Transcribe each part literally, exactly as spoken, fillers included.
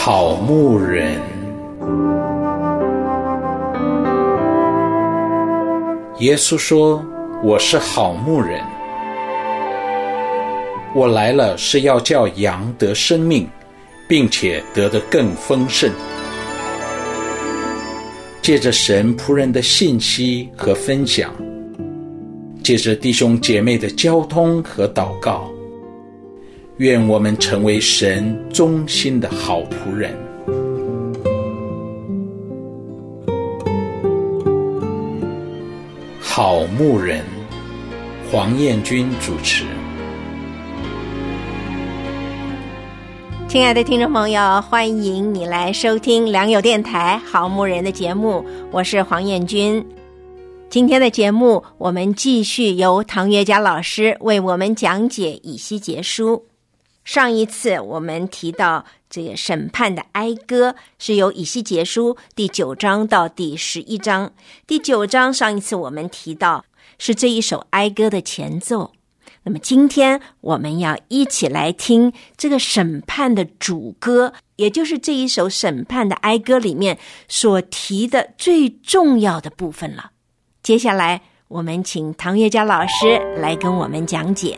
好牧人。耶稣说，我是好牧人，我来了是要叫羊得生命，并且得得更丰盛。借着神仆人的信息和分享，借着弟兄姐妹的交通和祷告，愿我们成为神忠心的好仆人。好牧人，黄彦君主持。 亲爱的听众朋友，欢迎你来收听良友电台好牧人的节目，我是黄彦君。今天的节目我们继续由唐月佳老师为我们讲解以西结书。上一次我们提到这个审判的哀歌是由以西结书第九章到第十一章。第九章上一次我们提到是这一首哀歌的前奏，那么今天我们要一起来听这个审判的主歌，也就是这一首审判的哀歌里面所提的最重要的部分了。接下来我们请唐月佳老师来跟我们讲解。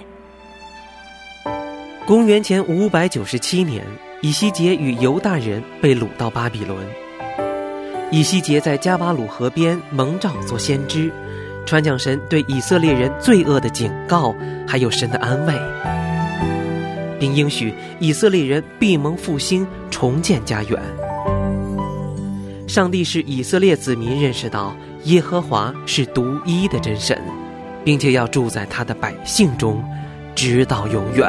公元前五百九十七年，以西结与犹大人被掳到巴比伦。以西结在加巴鲁河边蒙召做先知，传讲神对以色列人罪恶的警告，还有神的安慰，并应许以色列人必蒙复兴，重建家园。上帝使以色列子民认识到耶和华是独一的真神，并且要住在他的百姓中，直到永远。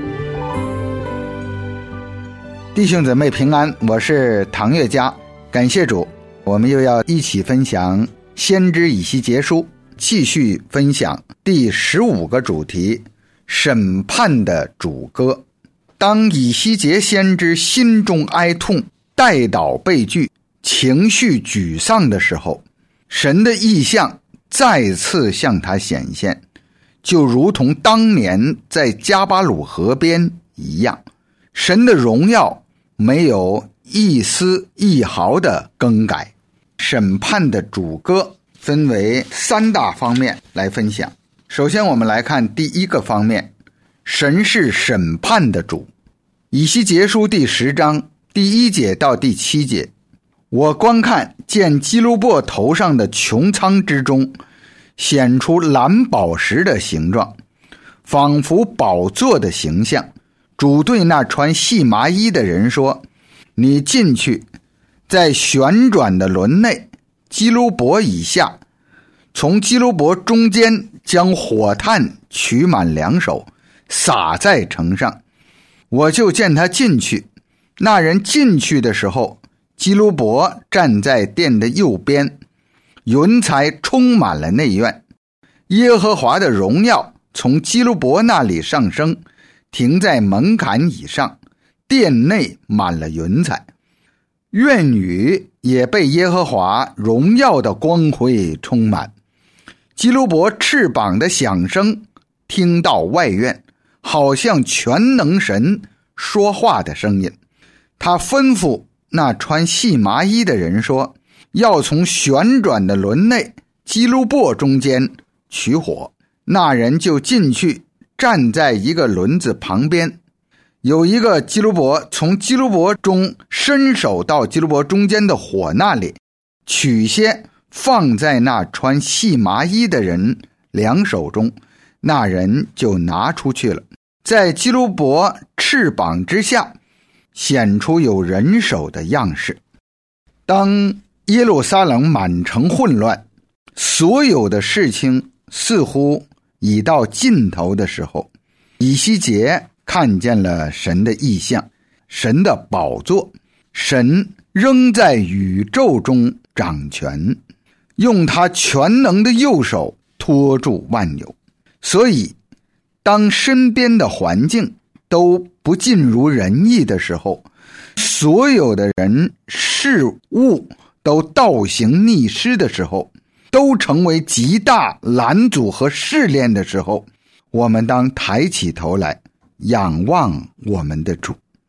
弟兄姊妹平安，我是唐月佳，感谢主，我们又要一起分享先知以西结书，继续分享第十五个主题，审判的主歌。当以西结先知心中哀痛，代祷被拒，情绪沮丧的时候，神的异象再次向他显现，就如同当年在加巴鲁河边一样，神的荣耀没有一丝一毫的更改。审判的主歌分为三大方面来分享。首先我们来看第一个方面，神是审判的主。以西结书第十章第一节到第七节，我观看见基路伯头上的穹苍之中显出蓝宝石的形状，仿佛宝座的形象。主对那穿细麻衣的人说，你进去，在旋转的轮内，基路伯以下，从基路伯中间将火炭取满两手，撒在城上。我就见他进去。那人进去的时候，基路伯站在殿的右边，云彩充满了内院。耶和华的荣耀从基路伯那里上升，停在门槛以上，殿内满了云彩。院宇也被耶和华荣耀的光辉充满。基路伯翅膀的响声听到外院，好像全能神说话的声音。他吩咐那穿细麻衣的人说，要从旋转的轮内基路伯中间取火。那人就进去，站在一个轮子旁边，有一个基路伯从基路伯中伸手到基路伯中间的火那里，取些放在那穿细麻衣的人两手中，那人就拿出去了。在基路伯翅膀之下显出有人手的样式。当耶路撒冷满城混乱，所有的事情似乎已到尽头的时候，以西结看见了神的异象，神的宝座，神仍在宇宙中掌权，用他全能的右手托住万有。所以当身边的环境都不尽如人意的时候，所有的人事物都倒行逆施的时候，都成为极大拦阻和试炼的时候，我们当抬起头来仰望我们的主。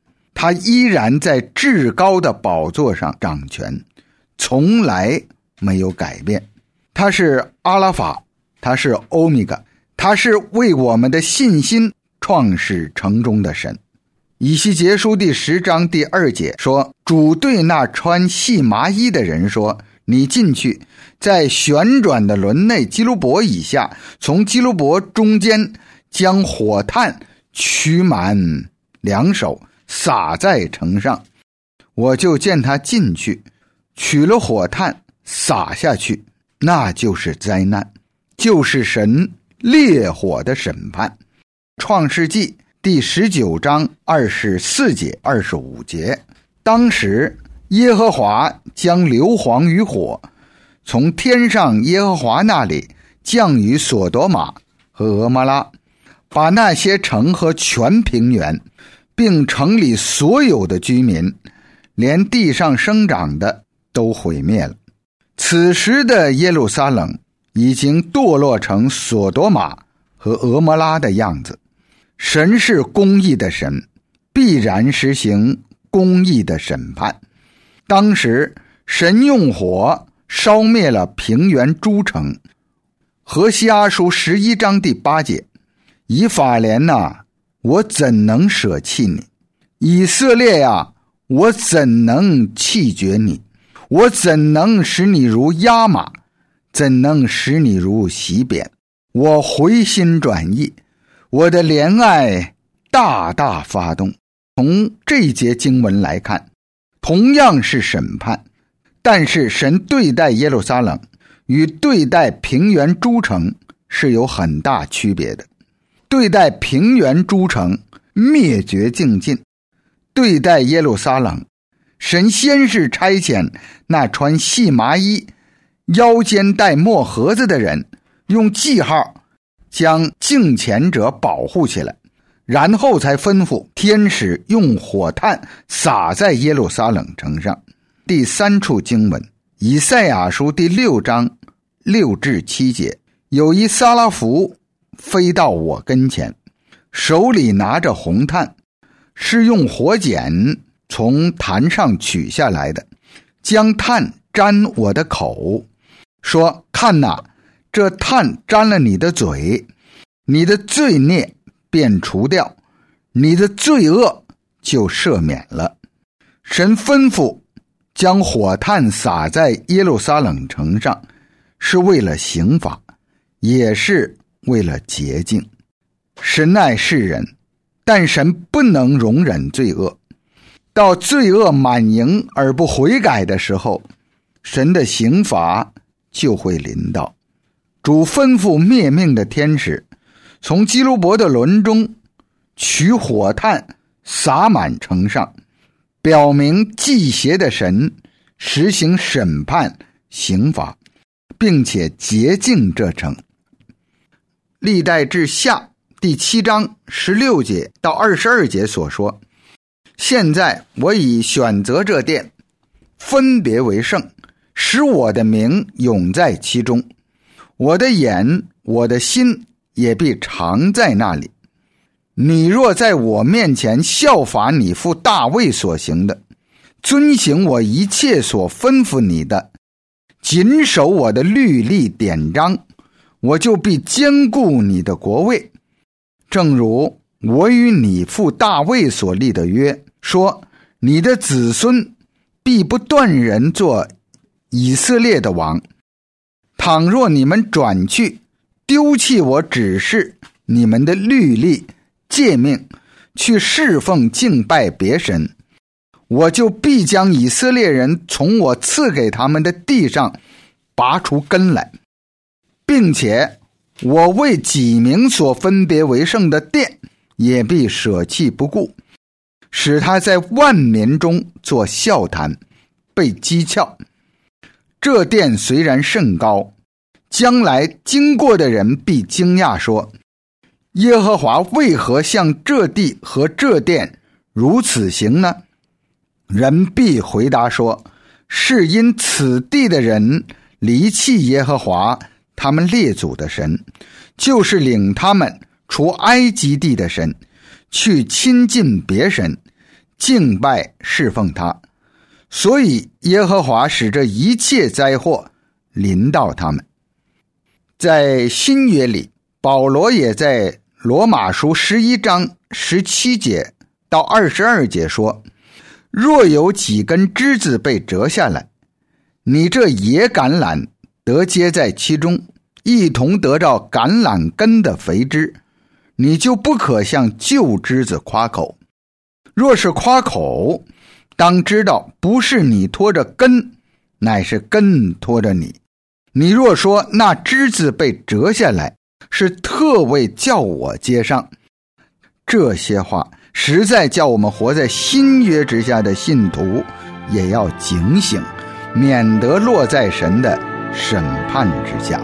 他依然在至高的宝座上掌权，从来没有改变。他是阿拉法，他是欧米伽，他是为我们的信心创始成终的神。以西结书第十章第二节说，主对那穿细麻衣的人说，你进去，在旋转的轮内基路伯以下，从基路伯中间将火炭取满两手，撒在城上。我就见他进去，取了火炭撒下去，那就是灾难，就是神烈火的审判。创世纪第十九章二十四节二十五节，当时耶和华将硫磺与火从天上耶和华那里降于索多玛和俄摩拉，把那些城和全平原并城里所有的居民，连地上生长的都毁灭了。此时的耶路撒冷已经堕落成索多玛和俄摩拉的样子。神是公义的神，必然实行公义的审判。当时神用火烧灭了平原诸城。何西阿书十一章第八节，以法莲啊，我怎能舍弃你？以色列啊，我怎能弃绝你？我怎能使你如压马？怎能使你如洗扁？我回心转意，我的怜爱大大发动。从这一节经文来看，同样是审判，但是神对待耶路撒冷与对待平原诸城是有很大区别的。对待平原诸城灭绝尽尽，对待耶路撒冷，神先是差遣那穿细麻衣腰间带墨盒子的人，用记号将敬虔者保护起来，然后才吩咐天使用火炭撒在耶路撒冷城上。第三处经文，以赛亚书第六章六至七节，有一撒拉弗飞到我跟前，手里拿着红炭，是用火剪从坛上取下来的，将炭沾我的口，说，看哪，这炭沾了你的嘴，你的罪孽便除掉，你的罪恶就赦免了。神吩咐将火炭撒在耶路撒冷城上，是为了刑罚，也是为了洁净。神爱世人，但神不能容忍罪恶。到罪恶满盈而不悔改的时候，神的刑罚就会临到。主吩咐灭命的天使从基路伯的轮中取火炭洒满城上，表明祭邪的神实行审判刑罚，并且洁净这城。历代志下第七章十六节到二十二节所说，现在我已选择这殿，分别为圣，使我的名永在其中，我的眼我的心也必常在那里。你若在我面前效法你父大卫所行的，遵行我一切所吩咐你的，谨守我的律例典章，我就必坚固你的国位，正如我与你父大卫所立的约，说你的子孙必不断人做以色列的王。倘若你们转去丢弃我指示你们的律例诫命，去侍奉敬拜别神，我就必将以色列人从我赐给他们的地上拔出根来，并且我为己名所分别为圣的殿也必舍弃不顾，使他在万民中做笑谈，被讥诮。这殿虽然甚高，将来经过的人必惊讶说，耶和华为何向这地和这殿如此行呢？人必回答说，是因此地的人离弃耶和华他们列祖的神，就是领他们出埃及地的神，去亲近别神， 敬拜侍奉他，所以耶和华使这一切灾祸临到他们。在新约里，保罗也在罗马书十一章十七节到二十二节说，若有几根枝子被折下来，你这野橄榄得接在其中，一同得着橄榄根的肥枝，你就不可向旧枝子夸口。若是夸口，当知道不是你拖着根，乃是根拖着你。你若说那枝子被折下来，是特为叫我接上，这些话实在叫我们活在新约之下的信徒也要警醒，免得落在神的审判之下。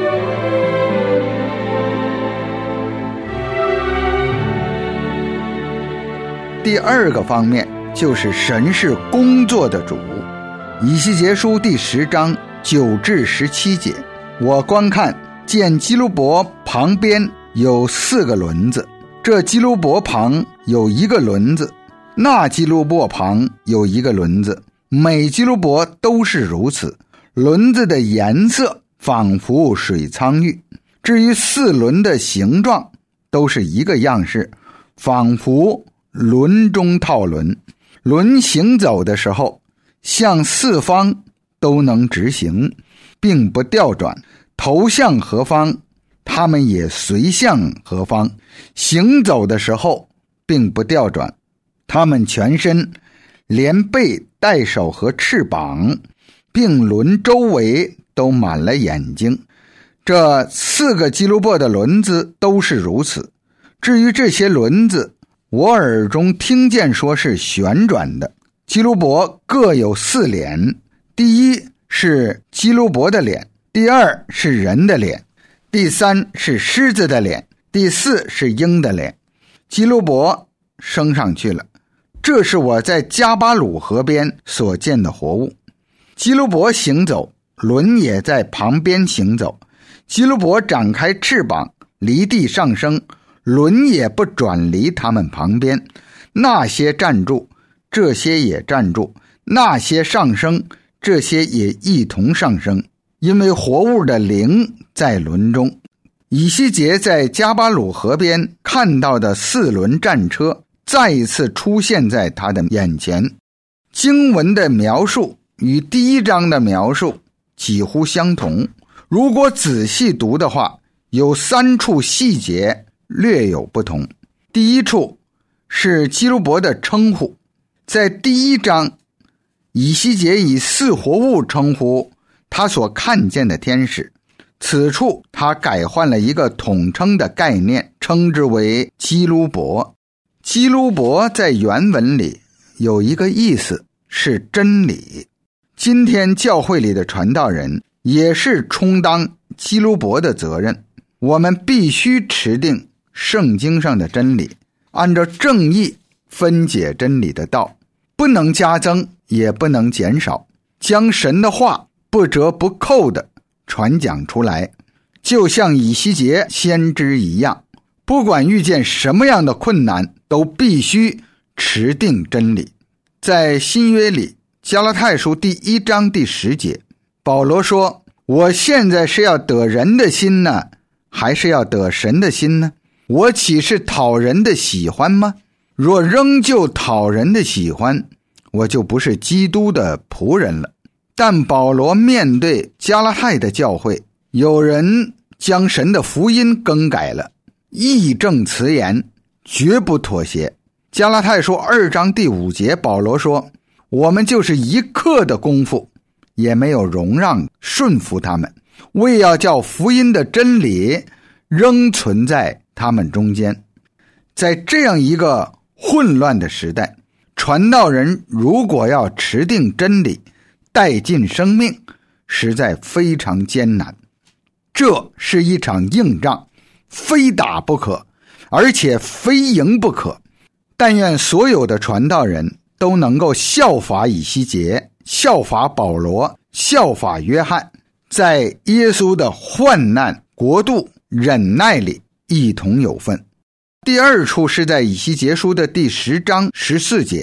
第二个方面就是神是工作的主。以西结书第十章九至十七节，我观看见基路伯旁边有四个轮子，这基路伯旁有一个轮子，那基路伯旁有一个轮子，每基路伯都是如此，轮子的颜色仿佛水苍玉。至于四轮的形状都是一个样式，仿佛轮中套轮。轮行走的时候，向四方都能直行，并不调转，头向何方，他们也随向何方。行走的时候并不调转，他们全身连背带手和翅膀，并轮周围都满了眼睛。这四个基路伯的轮子都是如此。至于这些轮子，我耳中听见说是旋转的。基路伯各有四脸，第一是基路伯的脸，第二是人的脸，第三是狮子的脸，第四是鹰的脸。基路伯升上去了，这是我在加巴鲁河边所见的活物。基路伯行走，轮也在旁边行走。基路伯展开翅膀，离地上升，轮也不转离他们旁边。那些站住，这些也站住；那些上升，这些也一同上升，因为活物的灵在轮中。以西结在加巴鲁河边看到的四轮战车再一次出现在他的眼前。经文的描述与第一章的描述几乎相同，如果仔细读的话，有三处细节略有不同。第一处是基路伯的称呼，在第一章，以西结以四活物称呼他所看见的天使，此处他改换了一个统称的概念，称之为基路伯。基路伯在原文里有一个意思是真理。今天教会里的传道人也是充当基路伯的责任，我们必须持定圣经上的真理，按照正义分解真理的道，不能加增也不能减少，将神的话不折不扣地传讲出来，就像以西结先知一样，不管遇见什么样的困难，都必须持定真理。在新约里，加拉太书第一章第十节，保罗说，我现在是要得人的心呢，还是要得神的心呢？我岂是讨人的喜欢吗？若仍旧讨人的喜欢，我就不是基督的仆人了。但保罗面对加拉太的教会，有人将神的福音更改了，义正辞严，绝不妥协。加拉太书二章第五节，保罗说，我们就是一刻的功夫也没有容让顺服他们，为要叫福音的真理仍存在他们中间。在这样一个混乱的时代，传道人如果要持定真理，带进生命，实在非常艰难。这是一场硬仗，非打不可，而且非赢不可。但愿所有的传道人都能够效法以西结，效法保罗，效法约翰，在耶稣的患难、国度、忍耐里一同有份。第二处是在以西结书的第十章十四节，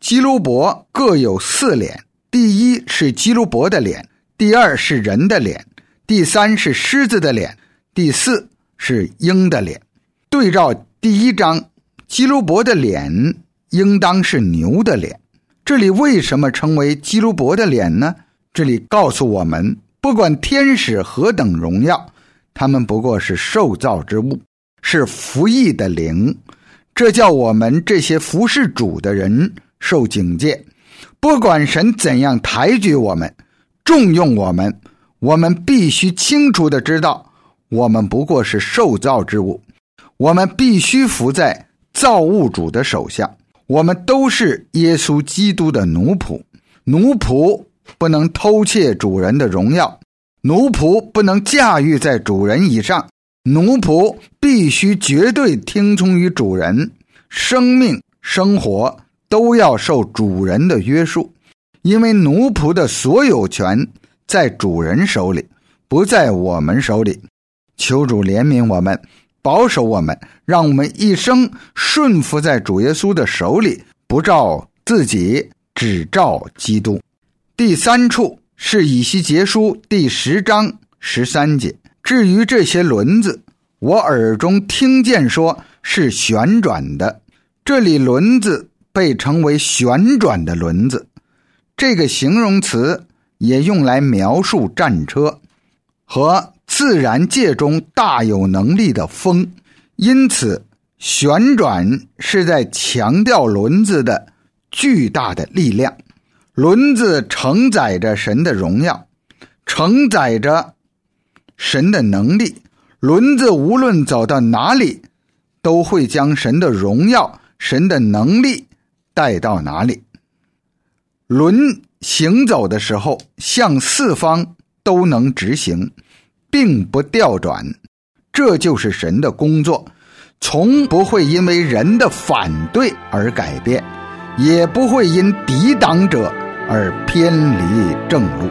基路伯各有四脸，第一是基路伯的脸，第二是人的脸，第三是狮子的脸，第四是鹰的脸。对照第一章，基路伯的脸应当是牛的脸。这里为什么称为基路伯的脸呢？这里告诉我们，不管天使何等荣耀，他们不过是受造之物，是服役的灵。这叫我们这些服侍主的人受警戒。不管神怎样抬举我们，重用我们，我们必须清楚地知道，我们不过是受造之物，我们必须服在造物主的手下。我们都是耶稣基督的奴仆，奴仆不能偷窃主人的荣耀，奴仆不能驾驭在主人以上，奴仆必须绝对听从于主人，生命生活都要受主人的约束，因为奴仆的所有权在主人手里，不在我们手里。求主怜悯我们，保守我们，让我们一生顺服在主耶稣的手里，不照自己，只照基督。第三处是以西结书第十章十三节，至于这些轮子，我耳中听见说是旋转的。这里轮子被称为旋转的轮子，这个形容词也用来描述战车和自然界中大有能力的风，因此旋转是在强调轮子的巨大的力量。轮子承载着神的荣耀，承载着神的能力，轮子无论走到哪里，都会将神的荣耀、神的能力带到哪里。轮行走的时候，向四方都能直行，并不调转，这就是神的工作，从不会因为人的反对而改变，也不会因抵挡者而偏离正路。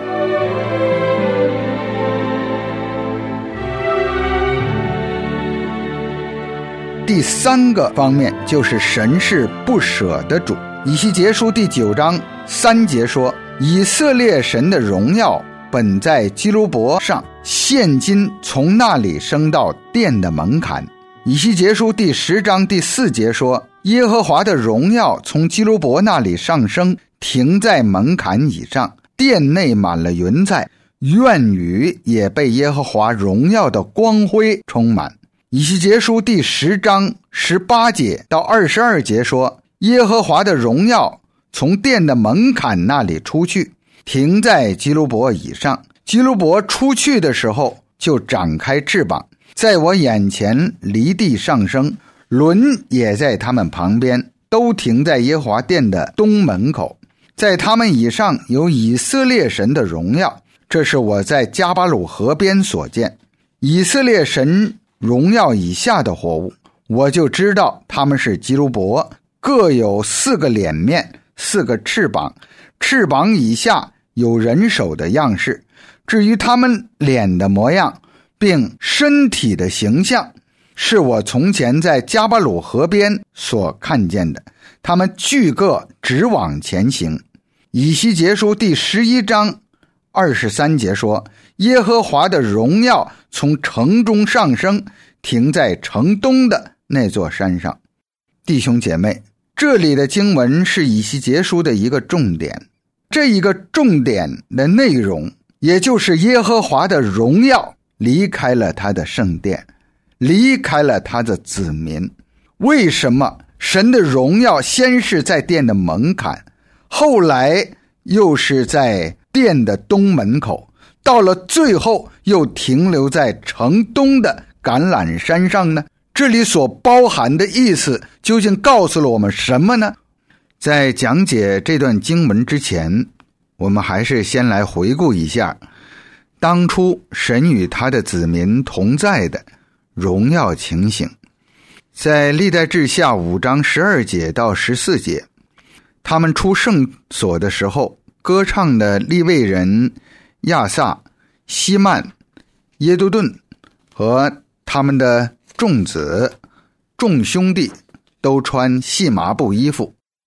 第三个方面就是神是不舍的主。以西结书第九章三节说，以色列神的荣耀本在基路伯上，现今从那里升到殿的门槛。以西结书第十章第四节说，耶和华的荣耀从基路伯那里上升，停在门槛以上，殿内满了云彩，院宇也被耶和华荣耀的光辉充满。以西结书第十章十八节到二十二节说，耶和华的荣耀从殿的门槛那里出去，停在基路伯以上。基路伯出去的时候就展开翅膀，在我眼前离地上升，轮也在他们旁边，都停在耶和华殿的东门口。在他们以上有以色列神的荣耀，这是我在加巴鲁河边所见。以色列神荣耀以下的活物，我就知道他们是基路伯，各有四个脸面，四个翅膀，翅膀以下有人手的样式。至于他们脸的模样并身体的形象，是我从前在加巴鲁河边所看见的，他们俱各直往前行。以西结书第十一章二十三节说，耶和华的荣耀从城中上升，停在城东的那座山上。弟兄姐妹，这里的经文是以西结书的一个重点，这一个重点的内容，也就是耶和华的荣耀离开了他的圣殿，离开了他的子民。为什么神的荣耀先是在殿的门槛，后来又是在殿的东门口，到了最后又停留在城东的橄榄山上呢？这里所包含的意思究竟告诉了我们什么呢？在讲解这段经文之前，我们还是先来回顾一下当初神与他的子民同在的荣耀情形。在历代志下五章十二节到十四节，他们出圣所的时候，歌唱的利未人亚萨、希曼、耶杜顿和他们的众子众兄弟都穿细麻布衣服，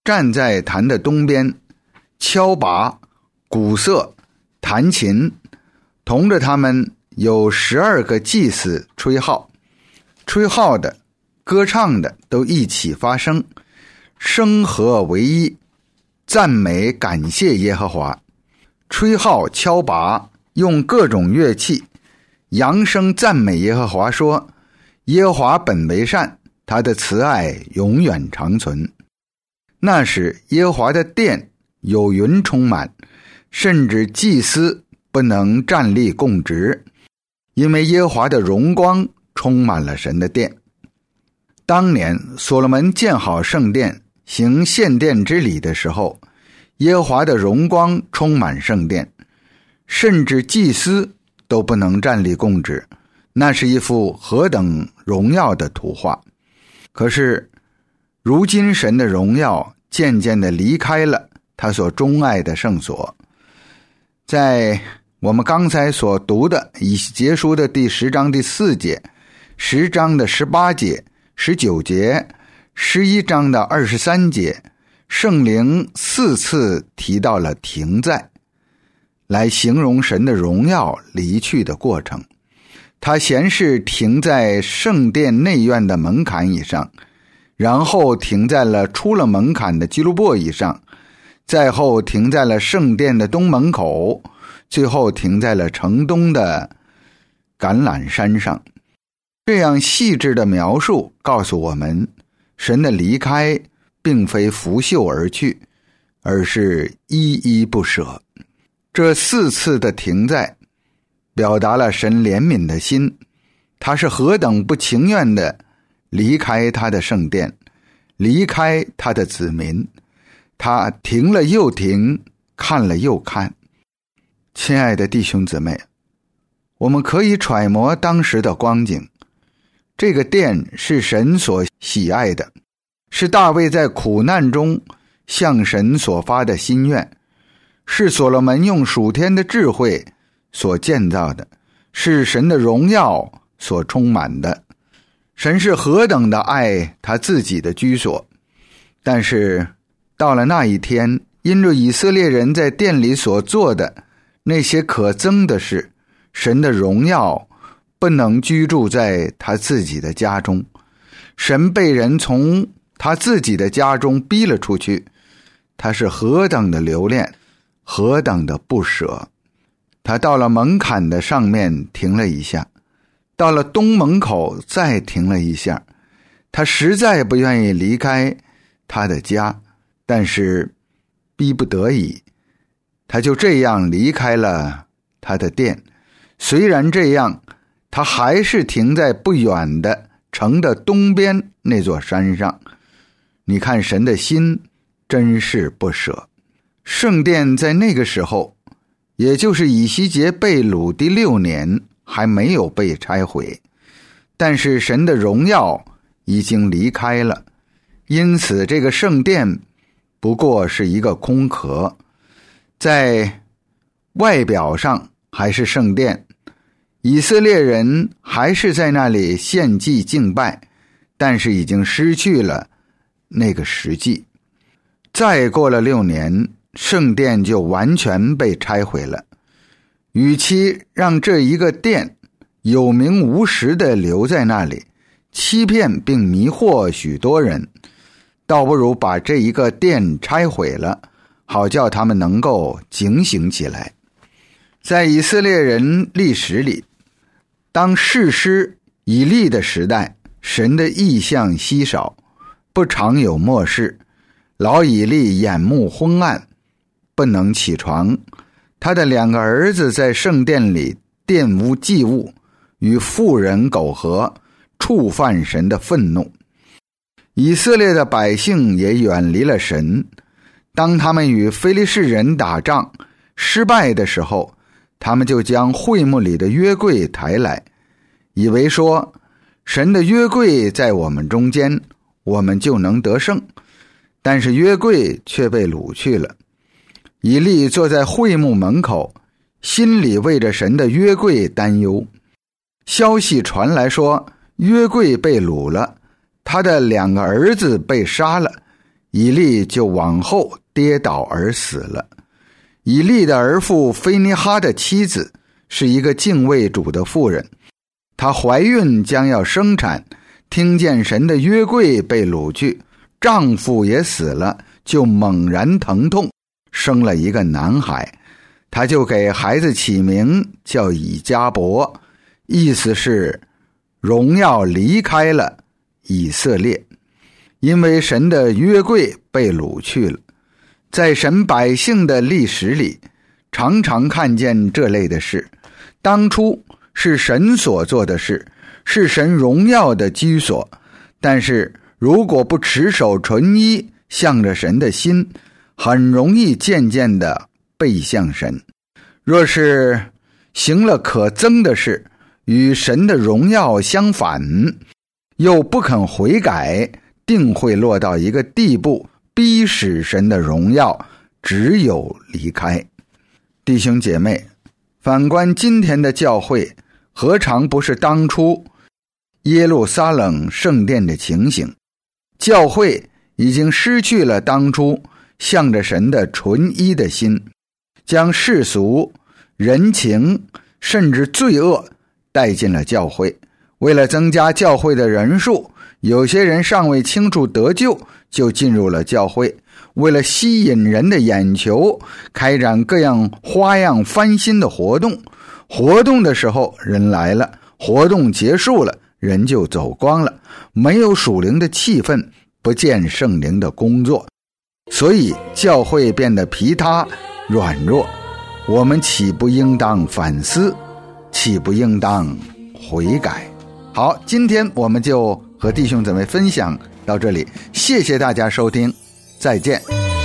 站在坛的东边，敲拔、鼓瑟、弹琴，同着他们有十二个祭司吹号，吹号的、歌唱的都一起发声，声和为一，赞美感谢耶和华。吹号敲拔，用各种乐器，扬声赞美耶和华，说：耶和华本为善，他的慈爱永远长存。那时耶和华的殿有云充满，甚至祭司不能站立供职，因为耶和华的荣光充满了神的殿。当年所罗门建好圣殿，行献殿之礼的时候，耶和华的荣光充满圣殿，甚至祭司都不能站立供职，那是一幅何等荣耀的图画。可是如今神的荣耀渐渐地离开了他所钟爱的圣所。在我们刚才所读的以西结书的第十章第四节，十章的十八节、十九节、十一章的二十三节，圣灵四次提到了停在，来形容神的荣耀离去的过程。他先是停在圣殿内院的门槛以上，然后停在了出了门槛的基路伯以上，再后停在了圣殿的东门口，最后停在了城东的橄榄山上。这样细致的描述告诉我们，神的离开并非拂袖而去，而是依依不舍。这四次的停在表达了神怜悯的心，他是何等不情愿的离开他的圣殿，离开他的子民，他停了又停，看了又看。亲爱的弟兄姊妹，我们可以揣摩当时的光景，这个殿是神所喜爱的，是大卫在苦难中向神所发的心愿，是所罗门用属天的智慧所建造的，是神的荣耀所充满的。神是何等的爱他自己的居所，但是到了那一天，因着以色列人在殿里所做的那些可憎的事，神的荣耀不能居住在他自己的家中，神被人从他自己的家中逼了出去，他是何等的留恋，何等的不舍。他到了门槛的上面停了一下，到了东门口再停了一下，他实在不愿意离开他的家，但是逼不得已，他就这样离开了他的殿。虽然这样，他还是停在不远的城的东边那座山上。你看神的心真是不舍。圣殿在那个时候，也就是以西结被掳第六年，还没有被拆毁，但是神的荣耀已经离开了，因此这个圣殿不过是一个空壳，在外表上还是圣殿，以色列人还是在那里献祭敬拜，但是已经失去了那个实际。再过了六年，圣殿就完全被拆毁了。与其让这一个殿有名无实地留在那里，欺骗并迷惑许多人，倒不如把这一个殿拆毁了，好叫他们能够警醒起来。在以色列人历史里，当士师以利的时代，神的异象稀少，不常有默示，老以利眼目昏暗，不能起床，他的两个儿子在圣殿里玷污祭物，与妇人苟合，触犯神的愤怒。以色列的百姓也远离了神，当他们与非利士人打仗失败的时候，他们就将会幕里的约柜抬来，以为说神的约柜在我们中间，我们就能得胜，但是约柜却被掳去了。以利坐在会幕门口，心里为着神的约柜担忧。消息传来说约柜被掳了，他的两个儿子被杀了， 以利就往后跌倒而死了。以利的儿妇菲尼哈的妻子是一个敬畏主的妇人，她怀孕将要生产，听见神的约柜被掳去，丈夫也死了，就猛然疼痛，生了一个男孩。她就给孩子起名叫以迦伯，意思是荣耀离开了以色列，因为神的约柜被掳去了。在神百姓的历史里，常常看见这类的事，当初是神所做的事，是神荣耀的居所，但是如果不持守纯一，向着神的心，很容易渐渐地背向神。若是行了可憎的事，与神的荣耀相反，又不肯悔改，定会落到一个地步，逼使神的荣耀只有离开。弟兄姐妹，反观今天的教会，何尝不是当初耶路撒冷圣殿的情形？教会已经失去了当初向着神的纯一的心，将世俗、人情甚至罪恶带进了教会。为了增加教会的人数，有些人尚未清楚得救就进入了教会，为了吸引人的眼球，开展各样花样翻新的活动。活动的时候人来了，活动结束了人就走光了，没有属灵的气氛，不见圣灵的工作，所以教会变得疲沓软弱。我们岂不应当反思，岂不应当悔改？好，今天我们就和弟兄姊妹分享到这里，谢谢大家收听，再见。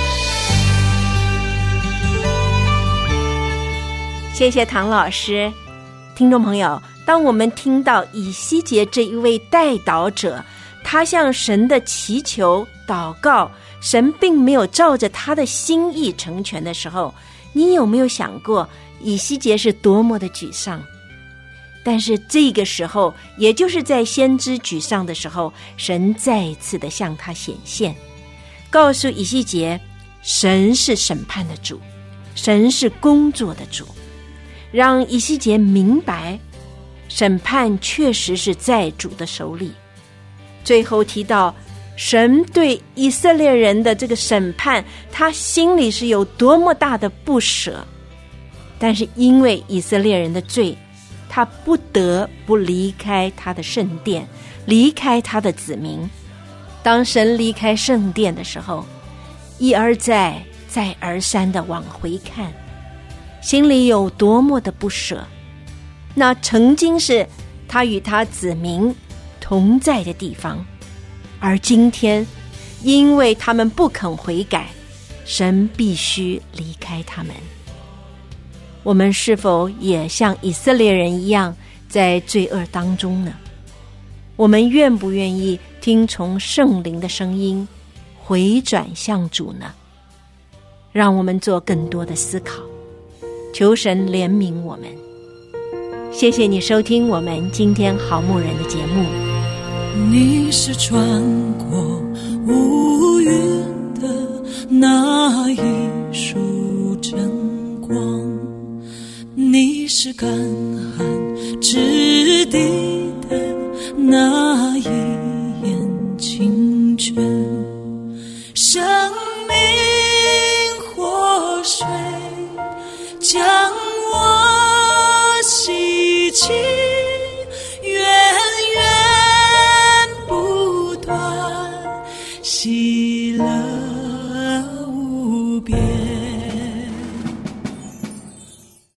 谢谢唐老师。听众朋友，当我们听到以西结这一位代祷者，他向神的祈求祷告，神并没有照着他的心意成全的时候，你有没有想过以西结是多么的沮丧？但是这个时候，也就是在先知沮丧的时候，神再一次的向他显现，告诉以西结，神是审判的主，神是工作的主，让以西结明白审判确实是在主的手里。最后提到神对以色列人的这个审判，他心里是有多么大的不舍，但是因为以色列人的罪，他不得不离开他的圣殿，离开他的子民。当神离开圣殿的时候，一而再再而三的往回看，心里有多么的不舍。那曾经是他与他子民同在的地方，而今天因为他们不肯悔改，神必须离开他们。我们是否也像以色列人一样在罪恶当中呢？我们愿不愿意听从圣灵的声音，回转向主呢？让我们做更多的思考，求神怜悯我们。谢谢你收听我们今天好牧人的节目。 你是穿过乌云的那一束真光，你是干旱之地的那一眼清泉，生命活水将我洗净，源源不断，喜乐无边。